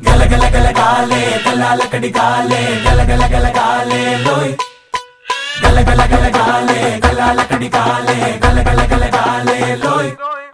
Gala gala gala gale, gala la kadi gale, gala gala gala gale, loy. Gala gala gala gale, gala la kadi gale, gala gala gala gale, loy.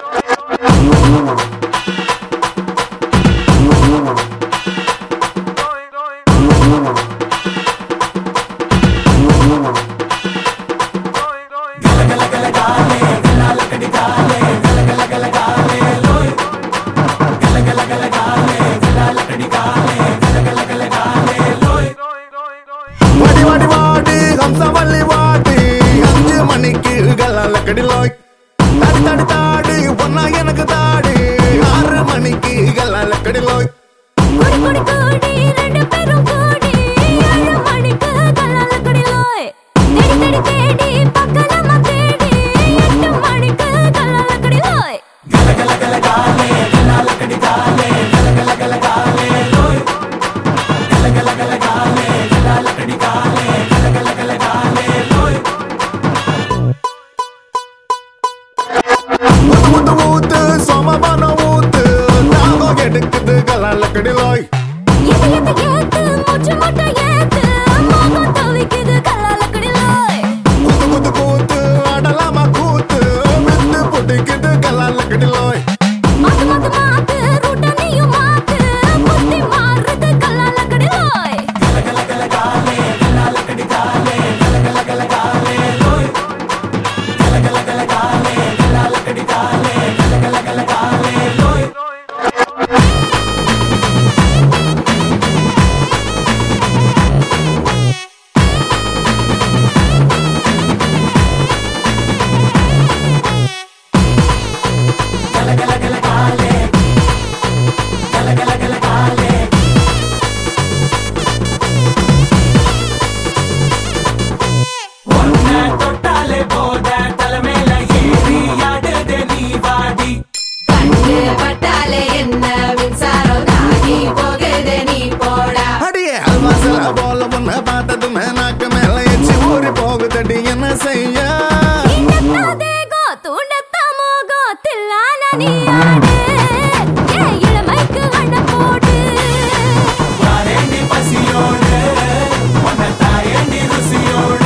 Gala gala gala gale, gala la kadi gale, gala gala gala gale, loy. Gala gala gala gale, gala la kadi gale, gala gala gala gale, loy. Vadi vadi vadi, hamsa valli vadi, 5 மணிக்கு கலால கடிலோய். தாடி தாடி தாடி, ஒன்னா எனக்கு தாடி, 6 மணிக்கு கலால கடிலோய். கோடி கோடி கோடி ரெண்டு பேரும் கோடி 7 மணிக்கு கலால கடிலோய். தேடி தேடி தேடி பக்கலமா தேடி 8 மணிக்கு கலால கடிலோய். Gala gala gala gale, gala la kadi gale, gala gala gala gale, loy. Gala gala gala gale, gala la kadi gale, gala gala gala gale, loy. முத்து முத்து ஊத்து, சோமபான ஊத்து, தாகம் எடுக்குது கலால கடிலோய். ஏத்து ஏத்து ஏத்து மூச்சு முட்டை ஏத்து மோகம் தவிக்குது கலால கடிலோய். குத்து குத்து கூத்து, ஆடலாமா கூத்து, வித்து புடிக்குது கலால கடிலோய். மாத்து மாத்து மாத்து ரூட்ட நீயும் மாத்து புத்தி மாறுது கலால கடிலோய். Gala gala gala gale, gala la kadi gale, gala gala gala gale, loy. Gala gala gala gale, gala la kadi gale, gala gala gala gale, loy. Gala gala gala gale, gala gala gala gale. ஒன்ன தொட்டாலே போத தலைமையில ஏறி ஆடுதே நீ வாடி. கண்ணு பட்டாலே என்ன மின்சாரம் தாகி போகுது நீ போடா. அடியே அல்வாசல போல உன்னை பார்த்ததுமே நாக்கு மேல எச்சி ஊறி போகுதடி என்ன செய்ய. இன்னத்த தேகம் தூண்டத்த மோகம் தில்லான நீ ஆடு ஏ இளமைக்கு வண்ணம் போடு. யாரேண்டி பசியோடு உன்னை தாயேண்டி ருசியோடு.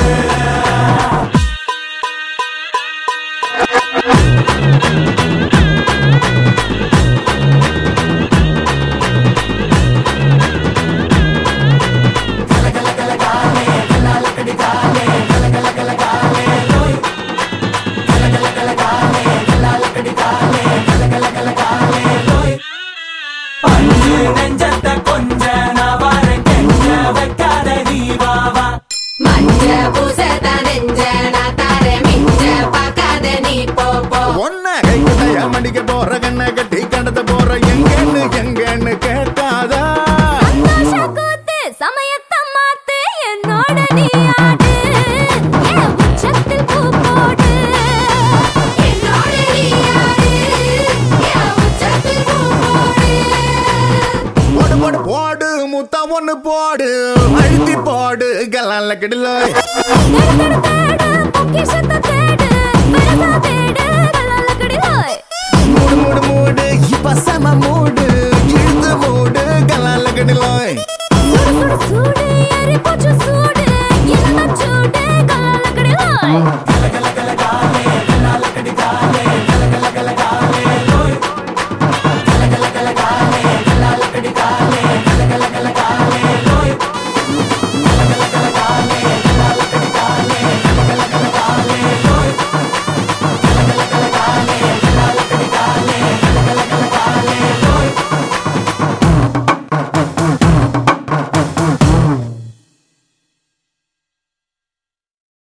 Gala gala gala gale, gala la kadi gale, gala gala gala gale, loy. Gala gala gala gale, gala la kadi gale, gala gala gala gale, loy. பஞ்சு நெஞ்சத்த கொஞ்ச நான் வாரேன் கெஞ்ச வைக்காத நீ வா வா. மஞ்ச பூசத நெஞ்ச நான் தார மிஞ்ச பார்க்காத நீ போ போ. ஒன்ன கைக்குட்டைய மடிக்க போற கண்ணை கட்டி கடத்த போற எங்கன்னு கேட்காதா. சந்தோஷ கூத்து சமயத்த மாத்து என்னோட நீ ஆடு ஏ உச்சத்தில் பூ போடு. என்னோட நீ யாரு என் உச்சத்தில் பூ போடு. போடு போடு போடு முத்தா ஒண்ணு போடு அழுத்தி போடு கலால கடிலோய். தேடு தேடு தேடு பொக்கிஷத்தை தேடு